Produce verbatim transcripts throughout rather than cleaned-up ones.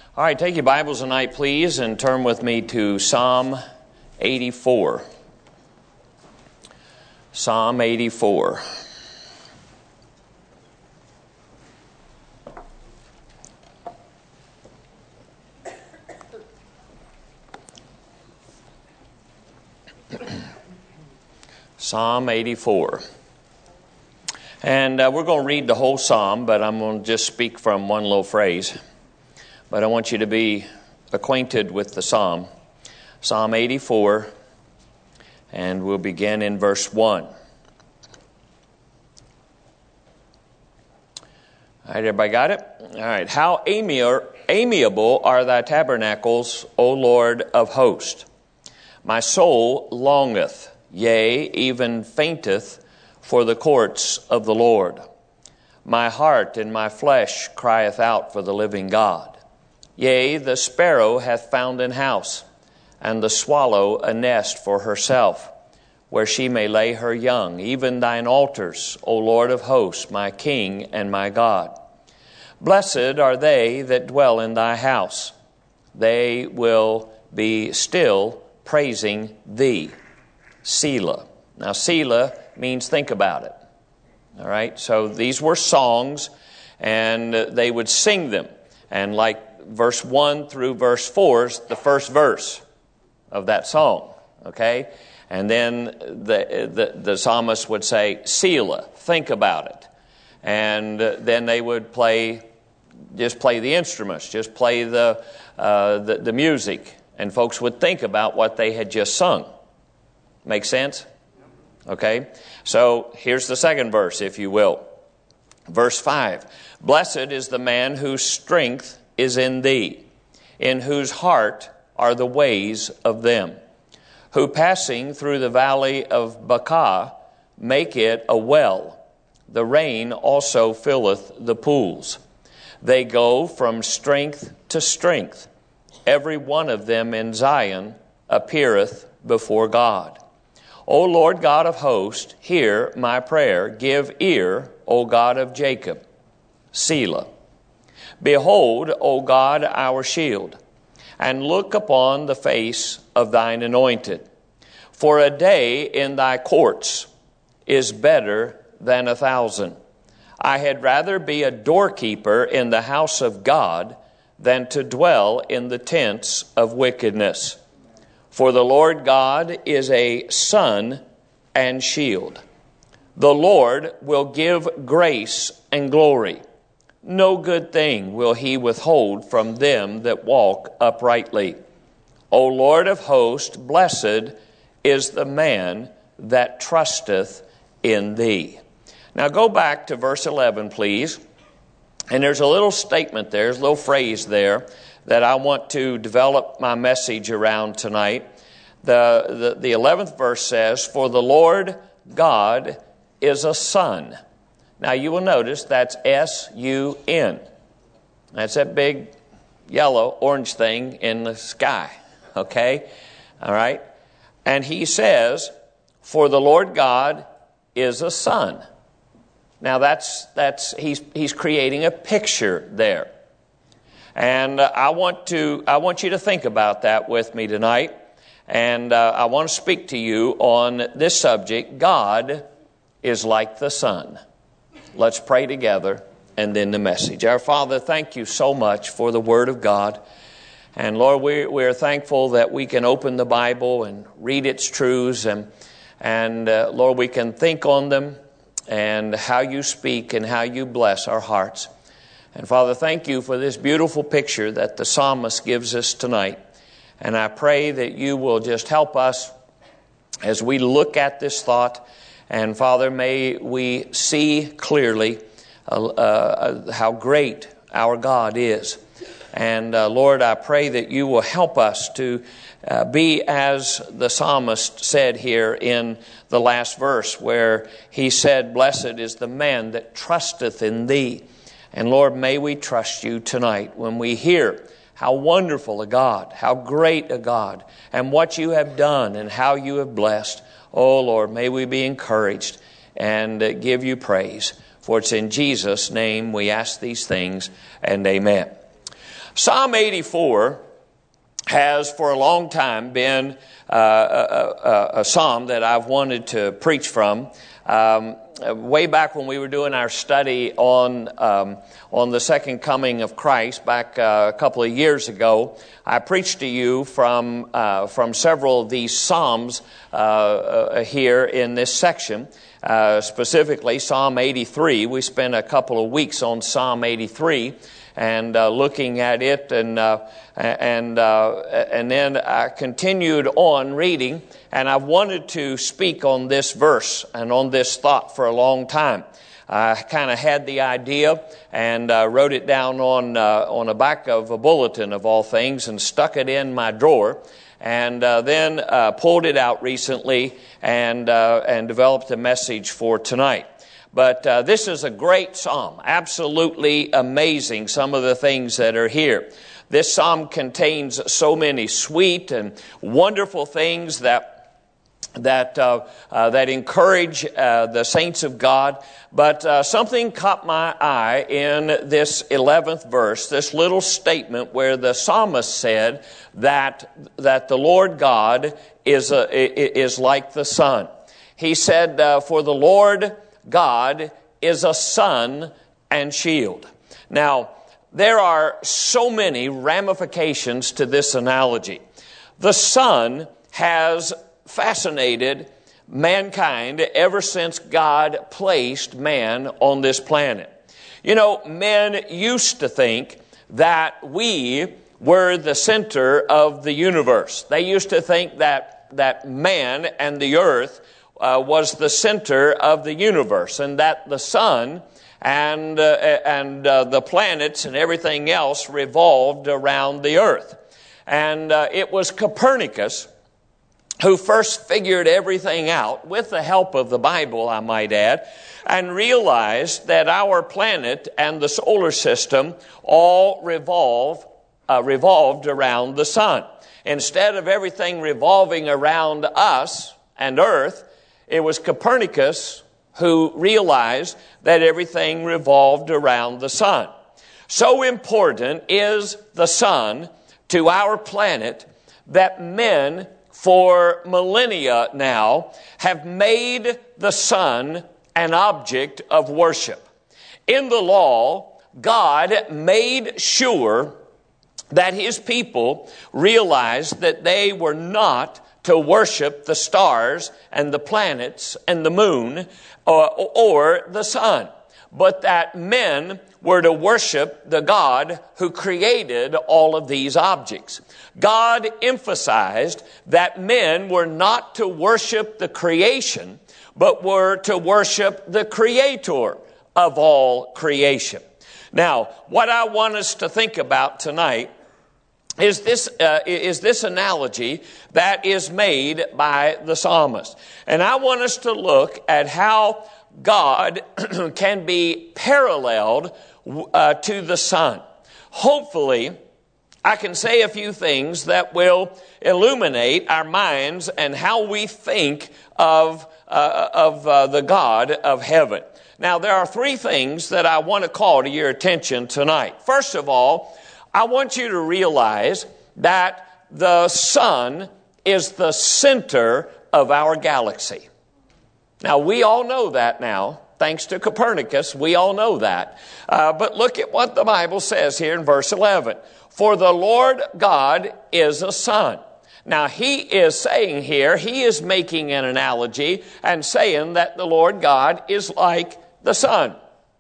All right, take your Bibles tonight, please, and turn with me to Psalm eighty-four. Psalm eighty-four. Psalm eighty-four. And uh, we're going to read the whole psalm, but I'm going to just speak from one little phrase. But I want you to be acquainted with the psalm. Psalm eighty-four, and we'll begin in verse one. All right, everybody got it? All right. How amiable are thy tabernacles, O Lord of hosts! My soul longeth, yea, even fainteth, for the courts of the Lord. My heart and my flesh crieth out for the living God. Yea, the sparrow hath found an house, and the swallow a nest for herself, where she may lay her young, even thine altars, O Lord of hosts, my King and my God. Blessed are they that dwell in thy house. They will be still praising thee. Selah. Now, Selah means think about it. All right, so these were songs, and they would sing them. And like verse one through verse four is the first verse of that song, okay? And then the, the, the psalmist would say, Selah, think about it. And then they would play, just play the instruments, just play the, uh, the, the music. And folks would think about what they had just sung. Make sense? Okay, so here's the second verse, if you will. Verse five. Blessed is the man whose strength is in thee, in whose heart are the ways of them, who passing through the valley of Baca make it a well. The rain also filleth the pools. They go from strength to strength. Every one of them in Zion appeareth before God. O Lord God of hosts, hear my prayer. Give ear, O God of Jacob. Selah. Behold, O God, our shield, and look upon the face of thine anointed. For a day in thy courts is better than a thousand. I had rather be a doorkeeper in the house of God than to dwell in the tents of wickedness. For the Lord God is a sun and shield. The Lord will give grace and glory. No good thing will he withhold from them that walk uprightly. O Lord of hosts, blessed is the man that trusteth in thee. Now go back to verse eleven, please. And there's a little statement there, there's a little phrase there that I want to develop my message around tonight. The, the, the eleventh verse says, For the Lord God is a sun. Now you will notice that's S U N. That's that big yellow, orange thing in the sky. Okay? All right? And he says, For the Lord God is a sun. Now that's, that's he's, he's creating a picture there. And uh, I want to, I want you to think about that with me tonight. And uh, I want to speak to you on this subject. God is like the sun. Let's pray together and then the message. Our Father, thank you so much for the Word of God. And Lord, we, we're thankful that we can open the Bible and read its truths. And, and uh, Lord, we can think on them and how you speak and how you bless our hearts. And Father, thank you for this beautiful picture that the psalmist gives us tonight. And I pray that you will just help us as we look at this thought. And Father, may we see clearly uh, uh, how great our God is. And uh, Lord, I pray that you will help us to uh, be as the psalmist said here in the last verse, where he said, Blessed is the man that trusteth in thee. And Lord, may we trust you tonight when we hear how wonderful a God, how great a God, and what you have done and how you have blessed. Oh, Lord, may we be encouraged and uh, give you praise. For it's in Jesus' name we ask these things, and amen. Psalm eighty-four has for a long time been uh, a, a, a psalm that I've wanted to preach from. Um, way back when we were doing our study on um, on the second coming of Christ, back uh, a couple of years ago, I preached to you from uh, from several of these psalms uh, uh, here in this section. Uh, specifically, Psalm eighty-three. We spent a couple of weeks on Psalm eighty-three and uh, looking at it, and uh, and uh, and then I continued on reading, and I wanted to speak on this verse and on this thought for a long time. I kind of had the idea and uh, wrote it down on uh, on the back of a bulletin of all things and stuck it in my drawer. And uh, then uh, pulled it out recently and uh, and developed a message for tonight. But uh, this is a great psalm, absolutely amazing, some of the things that are here. This psalm contains so many sweet and wonderful things that that uh, uh, that encourage uh, the saints of God. But uh, something caught my eye in this eleventh verse, this little statement where the psalmist said that that the Lord God is a, is like the sun. He said, uh, "For the Lord God is a sun and shield." Now, there are so many ramifications to this analogy. The sun has fascinated mankind ever since God placed man on this planet. You know, men used to think that we were the center of the universe. They used to think that that man and the earth uh, was the center of the universe, and that the sun and uh, and uh, the planets and everything else revolved around the earth. And uh, it was Copernicus who first figured everything out, with the help of the Bible, I might add, and realized that our planet and the solar system all revolve uh, revolved around the sun. Instead of everything revolving around us and Earth, it was Copernicus who realized that everything revolved around the sun. So important is the sun to our planet that men for millennia now have made the sun an object of worship. In the law, God made sure that His people realized that they were not to worship the stars and the planets and the moon or, or the sun, but that men were to worship the God who created all of these objects. God emphasized that men were not to worship the creation, but were to worship the Creator of all creation. Now, what I want us to think about tonight is this uh, is this analogy that is made by the psalmist. And I want us to look at how God can be paralleled uh, to the sun. Hopefully, I can say a few things that will illuminate our minds and how we think of uh, of uh, the God of heaven. Now, there are three things that I want to call to your attention tonight. First of all, I want you to realize that the sun is the center of our galaxy. Now, we all know that now. Thanks to Copernicus, we all know that. Uh, but look at what the Bible says here in verse eleven. For the Lord God is a sun. Now, He is saying here, He is making an analogy and saying that the Lord God is like the sun.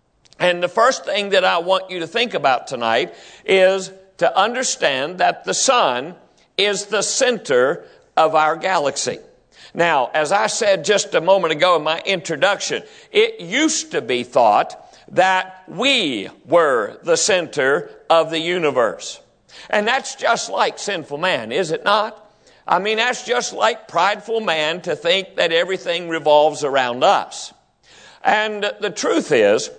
And the first thing that I want you to think about tonight is to understand that the sun is the center of our galaxy. Now, as I said just a moment ago in my introduction, it used to be thought that we were the center of the universe. And that's just like sinful man, is it not? I mean, that's just like prideful man to think that everything revolves around us. And the truth is,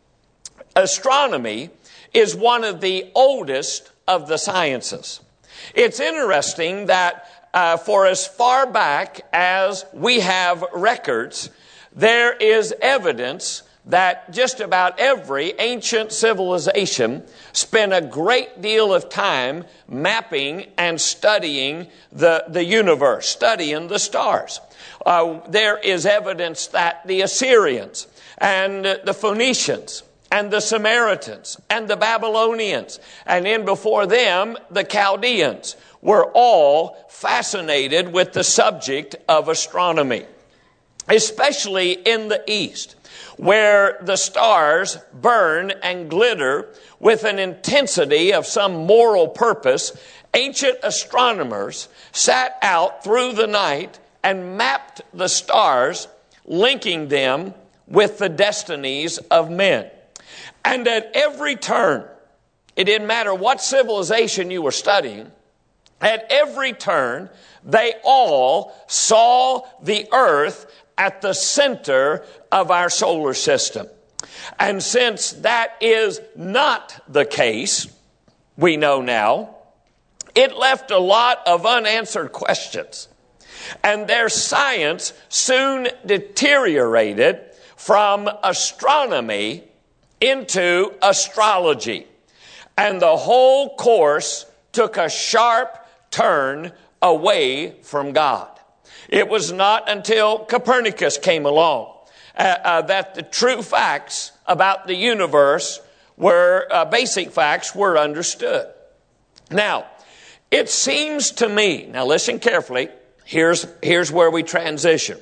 astronomy is one of the oldest of the sciences. It's interesting that uh, for as far back as we have records, there is evidence that just about every ancient civilization spent a great deal of time mapping and studying the, the universe, studying the stars. Uh, there is evidence that the Assyrians and the Phoenicians and the Samaritans and the Babylonians, and in before them, the Chaldeans, were all fascinated with the subject of astronomy, especially in the East, where the stars burn and glitter with an intensity of some moral purpose. Ancient astronomers sat out through the night and mapped the stars, linking them with the destinies of men. And at every turn, it didn't matter what civilization you were studying, at every turn, they all saw the earth at the center of our solar system. And since that is not the case, we know now, it left a lot of unanswered questions. And their science soon deteriorated from astronomy into astrology. And the whole course took a sharp turn away from God. It was not until Copernicus came along uh, uh, that the true facts about the universe were, uh, basic facts were understood. Now, it seems to me, now listen carefully, here's, here's where we transition.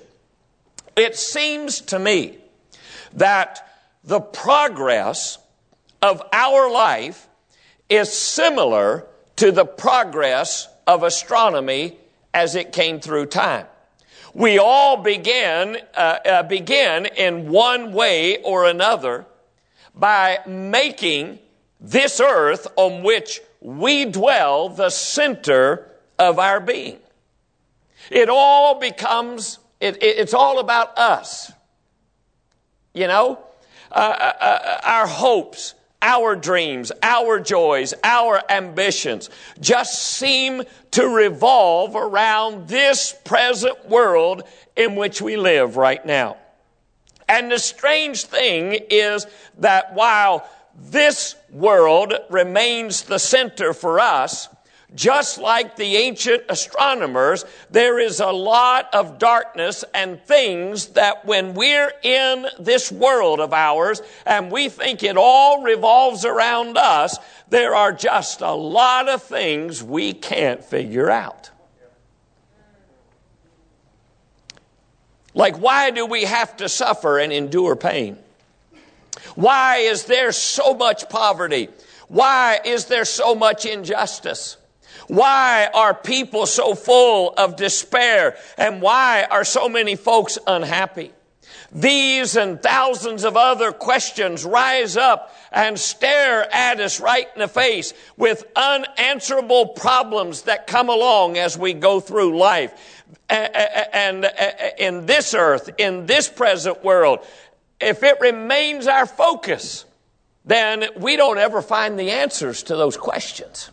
It seems to me that the progress of our life is similar to the progress of astronomy as it came through time. We all began, uh, uh, begin in one way or another by making this earth on which we dwell the center of our being. It all becomes, it, it, it's all about us. You know, uh, uh, our hopes, our dreams, our joys, our ambitions just seem to revolve around this present world in which we live right now. And the strange thing is that while this world remains the center for us, just like the ancient astronomers, there is a lot of darkness and things that when we're in this world of ours and we think it all revolves around us, there are just a lot of things we can't figure out. Like, why do we have to suffer and endure pain? Why is there so much poverty? Why is there so much injustice? Why are people so full of despair? And why are so many folks unhappy? These and thousands of other questions rise up and stare at us right in the face with unanswerable problems that come along as we go through life. And in this earth, in this present world, if it remains our focus, then we don't ever find the answers to those questions.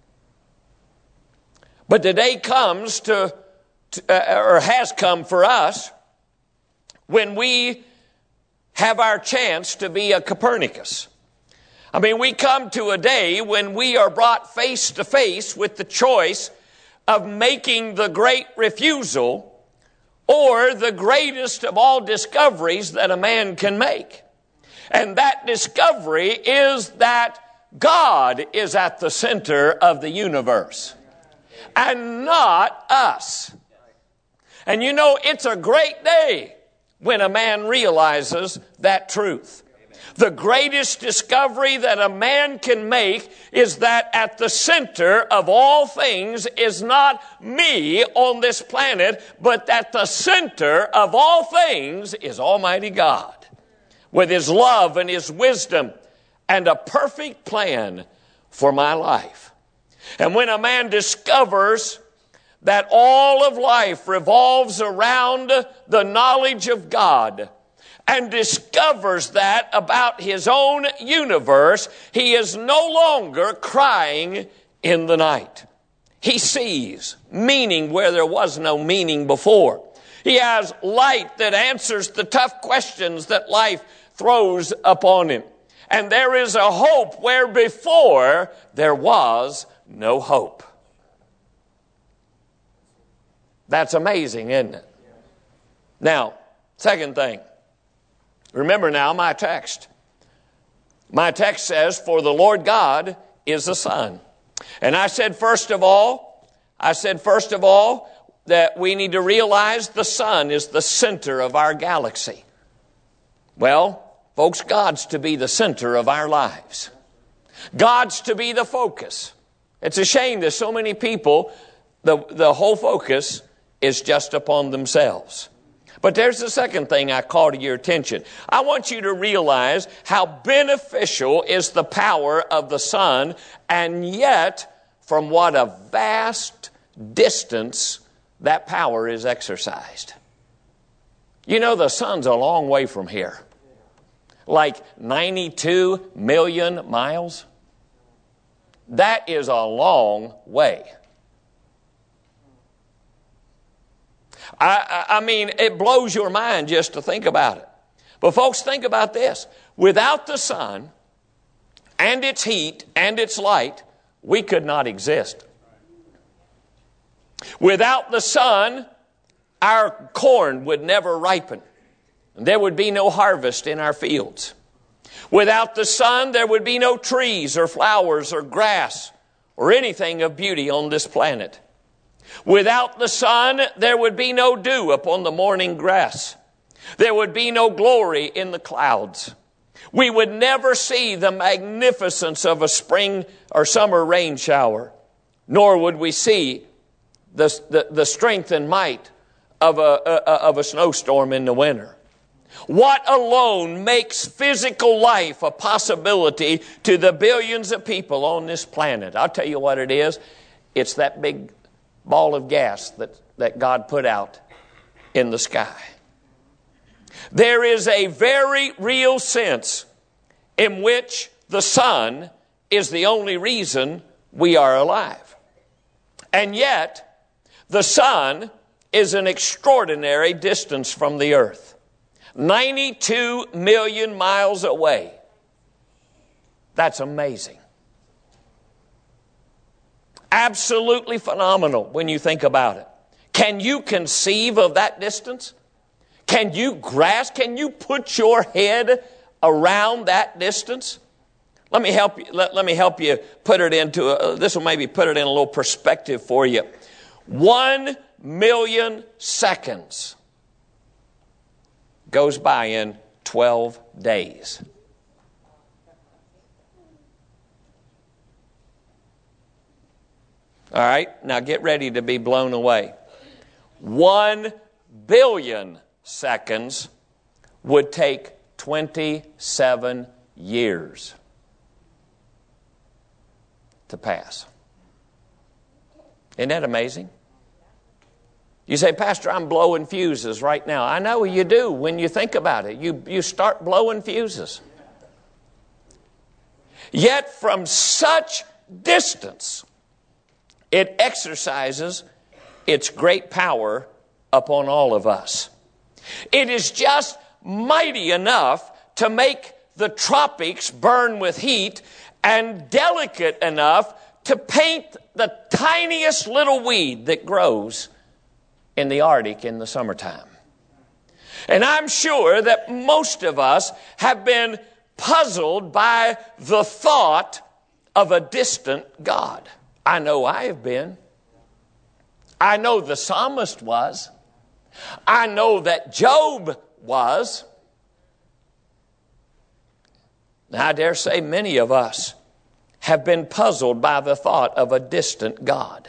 But the day comes to, to uh, or has come for us, when we have our chance to be a Copernicus. I mean, we come to a day when we are brought face to face with the choice of making the great refusal or the greatest of all discoveries that a man can make. And that discovery is that God is at the center of the universe and not us. And you know, it's a great day when a man realizes that truth. The greatest discovery that a man can make is that at the center of all things is not me on this planet, but that the center of all things is Almighty God, with His love and His wisdom and a perfect plan for my life. And when a man discovers that all of life revolves around the knowledge of God, and discovers that about his own universe, he is no longer crying in the night. He sees meaning where there was no meaning before. He has light that answers the tough questions that life throws upon him. And there is a hope where before there was no hope. That's amazing, isn't it? Now, second thing. Remember now my text. My text says, for the Lord God is the sun. And I said, first of all, I said, first of all, that we need to realize the sun is the center of our galaxy. Well, folks, God's to be the center of our lives. God's to be the focus. It's a shame that so many people, the, the whole focus is just upon themselves. But there's the second thing I call to your attention. I want you to realize how beneficial is the power of the sun, and yet from what a vast distance that power is exercised. You know, the sun's a long way from here. Like ninety-two million miles. That is a long way. I, I mean, it blows your mind just to think about it. But folks, think about this. Without the sun and its heat and its light, we could not exist. Without the sun, our corn would never ripen. There would be no harvest in our fields. Without the sun, there would be no trees or flowers or grass or anything of beauty on this planet. Without the sun, there would be no dew upon the morning grass. There would be no glory in the clouds. We would never see the magnificence of a spring or summer rain shower, nor would we see the, the, the strength and might of a, a, of a snowstorm in the winter. What alone makes physical life a possibility to the billions of people on this planet? I'll tell you what it is. It's that big ball of gas that, that God put out in the sky. There is a very real sense in which the sun is the only reason we are alive. And yet, the sun is an extraordinary distance from the earth. ninety-two million miles away. That's amazing. Absolutely phenomenal when you think about it. Can you conceive of that distance? Can you grasp? Can you put your head around that distance? Let me help you. Let, let me help you put it into a, this will maybe put it in a little perspective for you. One million seconds goes by in twelve days. All right, now get ready to be blown away. One billion seconds would take twenty-seven years to pass. Isn't that amazing? You say, Pastor, I'm blowing fuses right now. I know you do when you think about it. You, you start blowing fuses. Yet from such distance, it exercises its great power upon all of us. It is just mighty enough to make the tropics burn with heat and delicate enough to paint the tiniest little weed that grows in the Arctic in the summertime. And I'm sure that most of us have been puzzled by the thought of a distant God. I know I have been. I know the psalmist was. I know that Job was. Now, I dare say many of us have been puzzled by the thought of a distant God.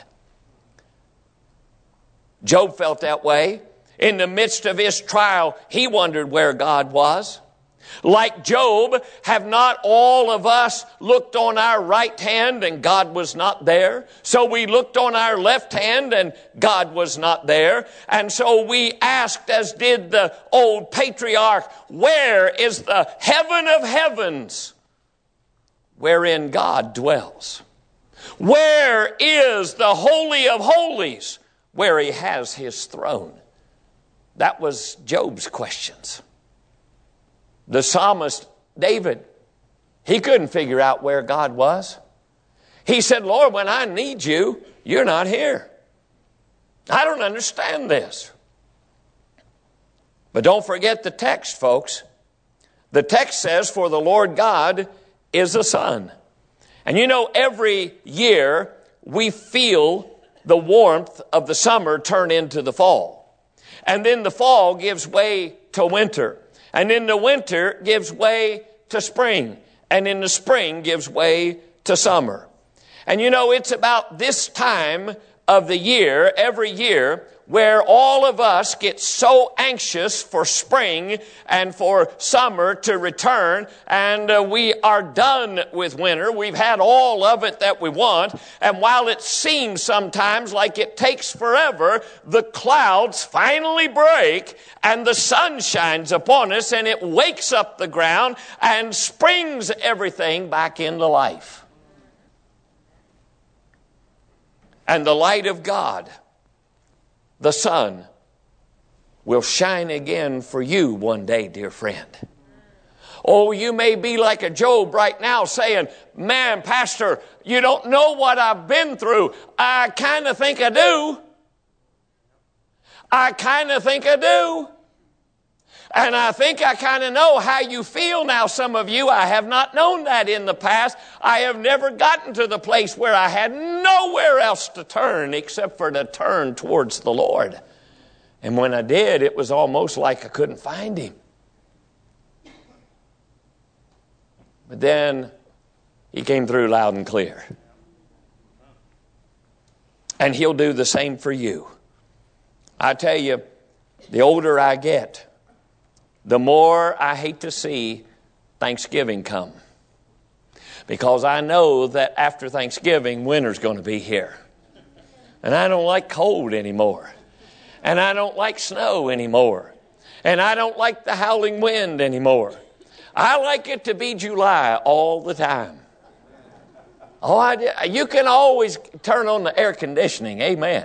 Job felt that way. In the midst of his trial, he wondered where God was. Like Job, have not all of us looked on our right hand and God was not there? So we looked on our left hand and God was not there. And so we asked, as did the old patriarch, where is the heaven of heavens wherein God dwells? Where is the Holy of Holies where he has his throne? That was Job's questions. The psalmist David, he couldn't figure out where God was. He said, Lord, when I need you, you're not here. I don't understand this. But don't forget the text, folks. The text says, for the Lord God is a sun. And you know, every year we feel the warmth of the summer turn into the fall. And then the fall gives way to winter. And then the winter gives way to spring. And then the spring gives way to summer. And you know, it's about this time of the year, every year, where all of us get so anxious for spring and for summer to return, and uh, we are done with winter. We've had all of it that we want, and while it seems sometimes like it takes forever, the clouds finally break and the sun shines upon us, and it wakes up the ground and springs everything back into life. And the light of God, the sun, will shine again for you one day, dear friend. Oh, you may be like a Job right now saying, man, Pastor, you don't know what I've been through. I kind of think I do. I kind of think I do. And I think I kind of know how you feel now, some of you. I have not known that in the past. I have never gotten to the place where I had nowhere else to turn except for to turn towards the Lord. And when I did, it was almost like I couldn't find Him. But then He came through loud and clear. And He'll do the same for you. I tell you, the older I get, the more I hate to see Thanksgiving come. Because I know that after Thanksgiving, winter's going to be here. And I don't like cold anymore. And I don't like snow anymore. And I don't like the howling wind anymore. I like it to be July all the time. Oh, I, you can always turn on the air conditioning. Amen.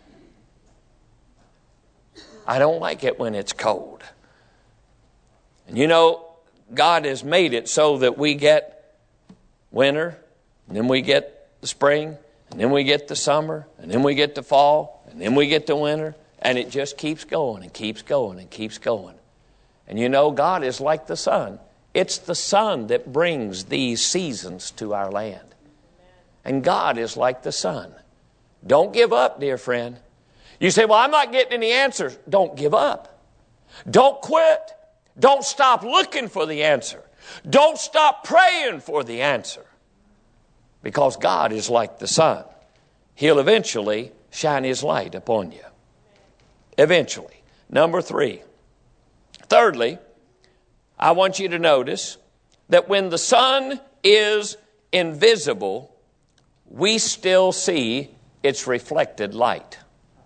I don't like it when it's cold. And you know, God has made it so that we get winter, and then we get the spring, and then we get the summer, and then we get the fall, and then we get the winter, and it just keeps going and keeps going and keeps going. And you know, God is like the sun. It's the sun that brings these seasons to our land. And God is like the sun. Don't give up, dear friend. You say, well, I'm not getting any answers. Don't give up. Don't quit. Don't stop looking for the answer. Don't stop praying for the answer. Because God is like the sun. He'll eventually shine His light upon you. Eventually. Number three. Thirdly, I want you to notice that when the sun is invisible, we still see its reflected light.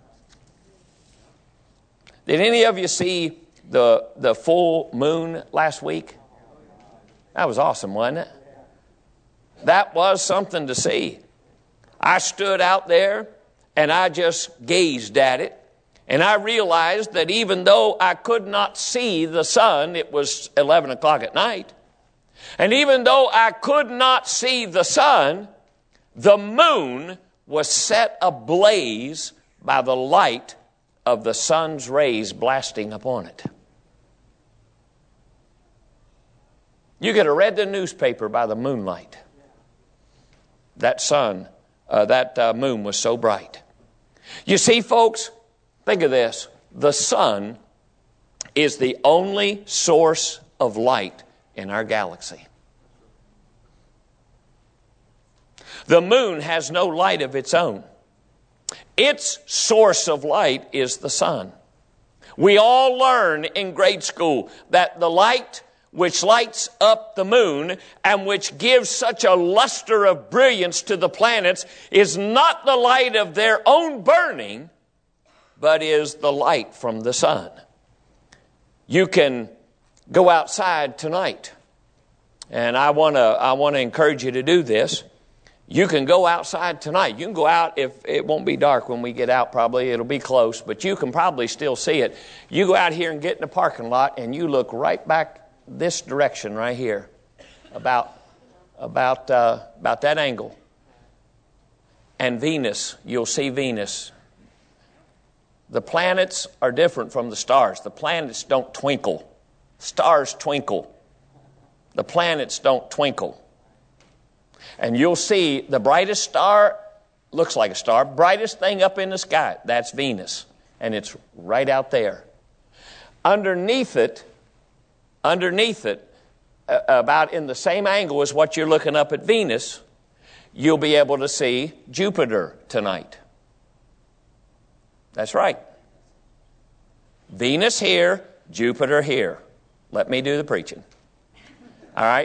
Did any of you see the, the full moon last week? That was awesome, wasn't it? That was something to see. I stood out there and I just gazed at it. And I realized that even though I could not see the sun, it was eleven o'clock at night. And even though I could not see the sun, the moon was set ablaze by the light of the sun's rays blasting upon it. You could have read the newspaper by the moonlight. That sun, uh, that uh, moon was so bright. You see, folks, think of this. The sun is the only source of light in our galaxy. The moon has no light of its own. Its source of light is the sun. We all learn in grade school that the light which lights up the moon and which gives such a luster of brilliance to the planets is not the light of their own burning, but is the light from the sun. You can go outside tonight, and I want to I want to encourage you to do this. You can go outside tonight. You can go out, if it won't be dark when we get out, probably it'll be close, but you can probably still see it. You go out here and get in the parking lot, and you look right back this direction right here, about, about, uh, about that angle. And Venus, you'll see Venus. The planets are different from the stars. The planets don't twinkle. Stars twinkle. The planets don't twinkle. And you'll see the brightest star, looks like a star, brightest thing up in the sky, that's Venus. And it's right out there. Underneath it, underneath it, uh, about in the same angle as what you're looking up at Venus, you'll be able to see Jupiter tonight. That's right. Venus here, Jupiter here. Let me do the preaching. All right?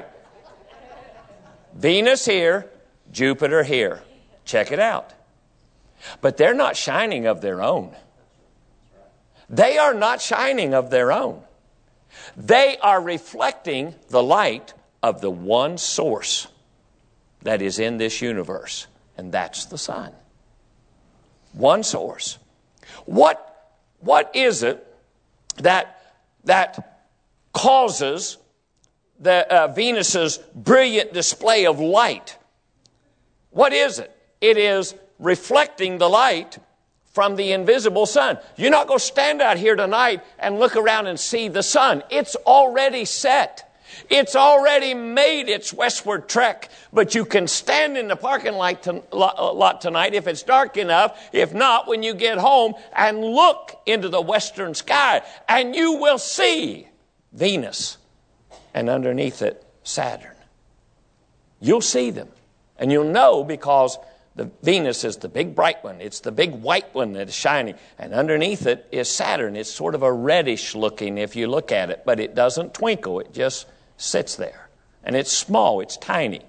Venus here, Jupiter here. Check it out. But they're not shining of their own. They are not shining of their own. They are reflecting the light of the one source that is in this universe, and that's the sun. One source. What, what is it that, that causes the uh, Venus's brilliant display of light? What is it? It is reflecting the light from the invisible sun. You're not going to stand out here tonight and look around and see the sun. It's already set. It's already made its westward trek. But you can stand in the parking lot, to, lot tonight if it's dark enough. If not, when you get home and look into the western sky, and you will see Venus, and underneath it, Saturn. You'll see them. And you'll know because the Venus is the big bright one. It's the big white one that is shining. And underneath it is Saturn. It's sort of a reddish looking if you look at it. But it doesn't twinkle. It just sits there. And it's small. It's tiny.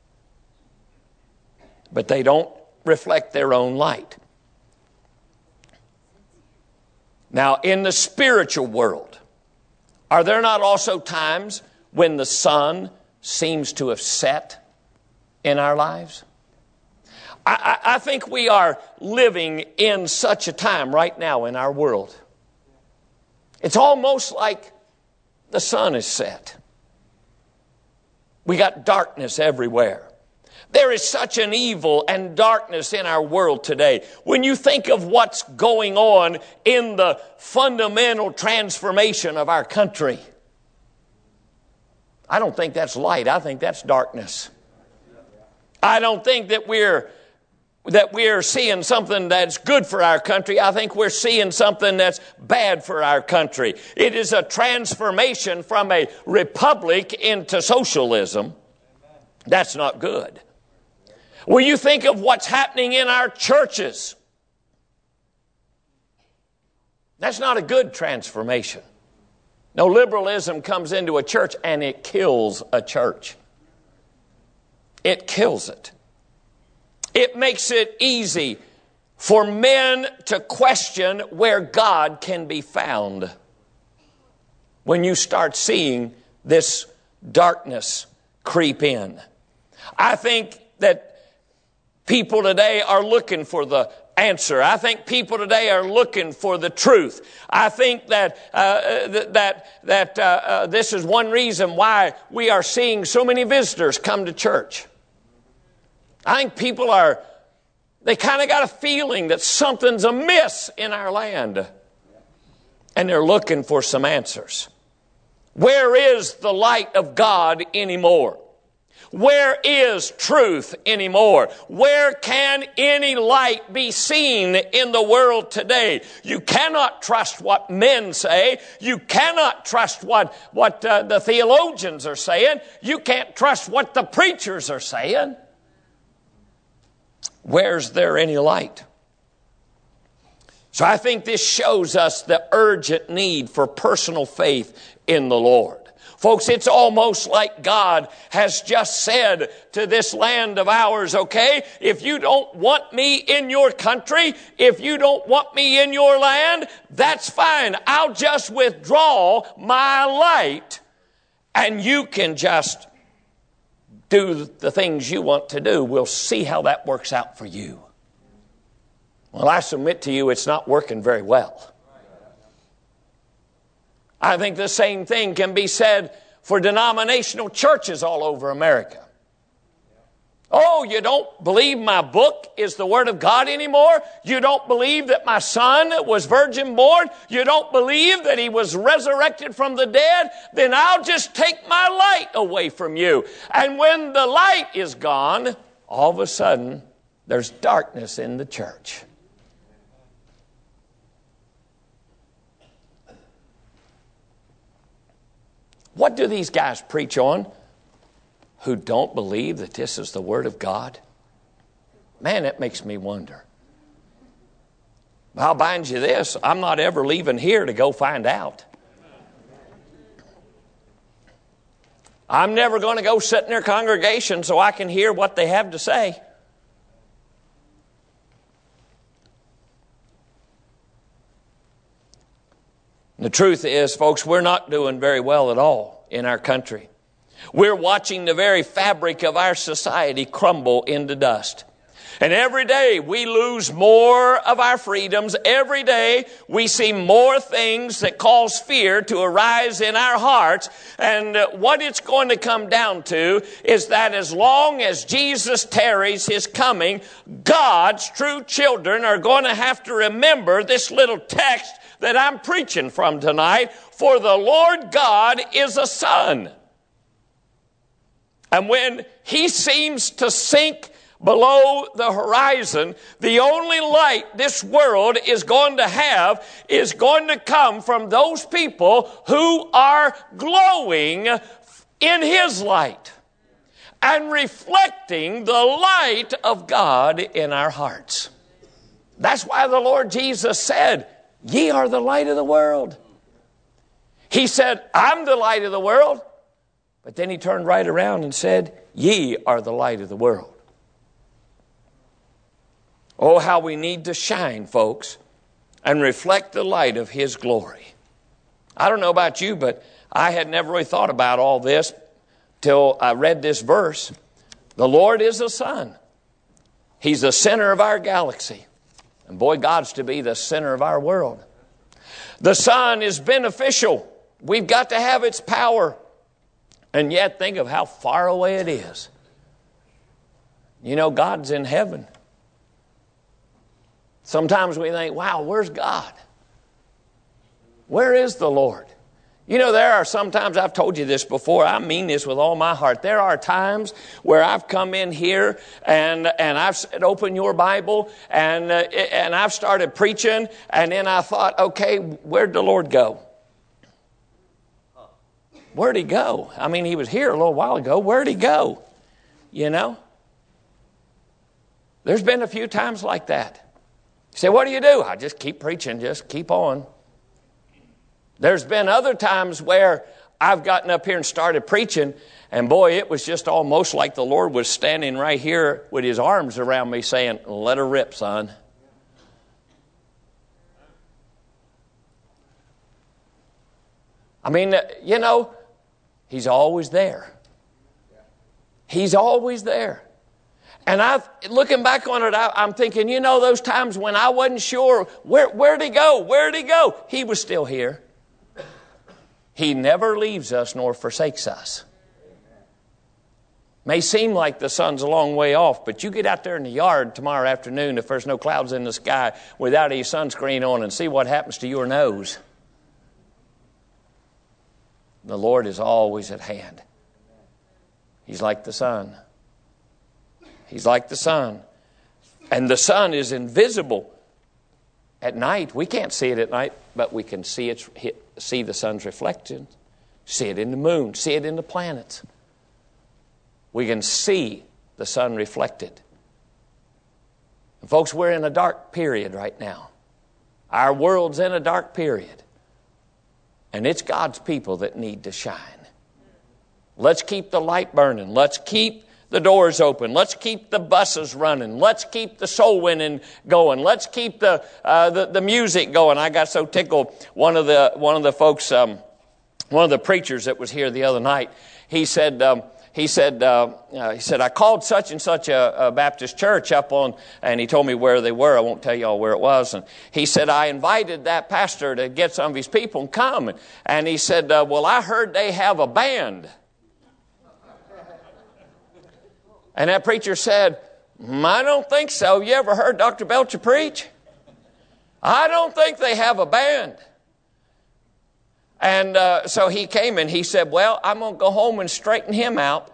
But they don't reflect their own light. Now, in the spiritual world, are there not also times when the sun seems to have set in our lives? I, I think we are living in such a time right now in our world. It's almost like the sun is set. We got darkness everywhere. There is such an evil and darkness in our world today. When you think of what's going on in the fundamental transformation of our country, I don't think that's light. I think that's darkness. I don't think that we're that we're seeing something that's good for our country. I think we're seeing something that's bad for our country. It is a transformation from a republic into socialism. That's not good. When you think of what's happening in our churches, that's not a good transformation. No, liberalism comes into a church and it kills a church. It kills it. It makes it easy for men to question where God can be found. When you start seeing this darkness creep in. I think that people today are looking for the answer. I think people today are looking for the truth. I think that uh, that that uh, uh, this is one reason why we are seeing so many visitors come to church. I think people are, they kind of got a feeling that something's amiss in our land. And they're looking for some answers. Where is the light of God anymore? Where is truth anymore? Where can any light be seen in the world today? You cannot trust what men say. You cannot trust what, what uh, the theologians are saying. You can't trust what the preachers are saying. Where's there any light? So I think this shows us the urgent need for personal faith in the Lord. Folks, it's almost like God has just said to this land of ours, okay, if you don't want me in your country, if you don't want me in your land, that's fine. I'll just withdraw my light and you can just do the things you want to do. We'll see how that works out for you. Well, I submit to you, it's not working very well. I think the same thing can be said for denominational churches all over America. Oh, you don't believe my book is the Word of God anymore? You don't believe that my son was virgin born? You don't believe that he was resurrected from the dead? Then I'll just take my light away from you. And when the light is gone, all of a sudden, there's darkness in the church. What do these guys preach on who don't believe that this is the Word of God? Man, that makes me wonder. I'll bind you this, I'm not ever leaving here to go find out. I'm never going to go sit in their congregation so I can hear what they have to say. The truth is, folks, we're not doing very well at all in our country. We're watching the very fabric of our society crumble into dust. And every day we lose more of our freedoms. Every day we see more things that cause fear to arise in our hearts. And what it's going to come down to is that as long as Jesus tarries his coming, God's true children are going to have to remember this little text that I'm preaching from tonight. For the Lord God is a sun. And when he seems to sink below the horizon, the only light this world is going to have is going to come from those people who are glowing in his light and reflecting the light of God in our hearts. That's why the Lord Jesus said, "Ye are the light of the world." He said, "I'm the light of the world." But then he turned right around and said, "Ye are the light of the world." Oh, how we need to shine, folks, and reflect the light of his glory. I don't know about you, but I had never really thought about all this till I read this verse. The Lord is the sun. He's the center of our galaxy. And boy, God's to be the center of our world. The sun is beneficial. We've got to have its power. And yet, think of how far away it is. You know, God's in heaven. Sometimes we think, wow, where's God? Where is the Lord? You know, there are sometimes, I've told you this before, I mean this with all my heart. There are times where I've come in here and and I've said, open your Bible, and, uh, and I've started preaching, and then I thought, okay, where'd the Lord go? Where'd he go? I mean, he was here a little while ago. Where'd he go? You know? There's been a few times like that. You say, what do you do? I just keep preaching, just keep on. There's been other times where I've gotten up here and started preaching, and boy, it was just almost like the Lord was standing right here with his arms around me saying, let her rip, son. I mean, you know, he's always there. He's always there. And I've, looking back on it, I, I'm thinking, you know, those times when I wasn't sure, where, where'd he go? Where'd he go? He was still here. He never leaves us nor forsakes us. May seem like the sun's a long way off, but you get out there in the yard tomorrow afternoon if there's no clouds in the sky without any sunscreen on and see what happens to your nose. The Lord is always at hand. He's like the sun. He's like the sun. And the sun is invisible at night. We can't see it at night, but we can see it, see the sun's reflection, see it in the moon, see it in the planets. We can see the sun reflected. And folks, we're in a dark period right now. Our world's in a dark period. And it's God's people that need to shine. Let's keep the light burning. Let's keep the doors open. Let's keep the buses running. Let's keep the soul winning going. Let's keep the uh, the, the music going. I got so tickled. One of the one of the folks, um, one of the preachers that was here the other night, he said um, he said, uh, uh, he said, I called such and such a, a Baptist church up on, and he told me where they were. I won't tell you all where it was. And he said, I invited that pastor to get some of his people and come. And he said, uh, well, I heard they have a band. And that preacher said, I don't think so. You ever heard Doctor Belcher preach? I don't think they have a band. And uh, so he came and he said, well, I'm going to go home and straighten him out.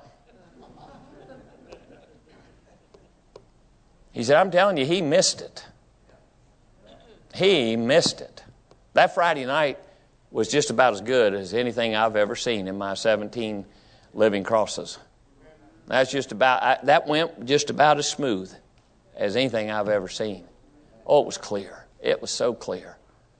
He said, I'm telling you, he missed it. He missed it. That Friday night was just about as good as anything I've ever seen in my seventeen living crosses. That's just about, I, that went just about as smooth as anything I've ever seen. Oh, it was clear. It was so clear.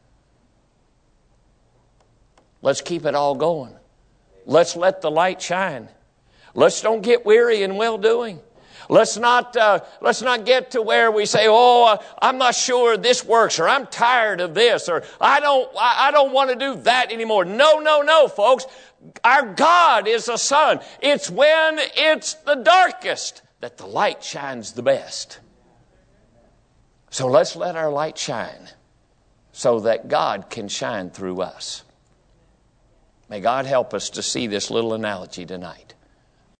Let's keep it all going. Let's let the light shine. Let's don't get weary in well-doing. Let's not uh, let's not get to where we say, "Oh, uh, I'm not sure this works," or "I'm tired of this," or "I don't I, I don't want to do that anymore." No, no, no, folks. Our God is a sun. It's when it's the darkest that the light shines the best. So let's let our light shine so that God can shine through us. May God help us to see this little analogy tonight.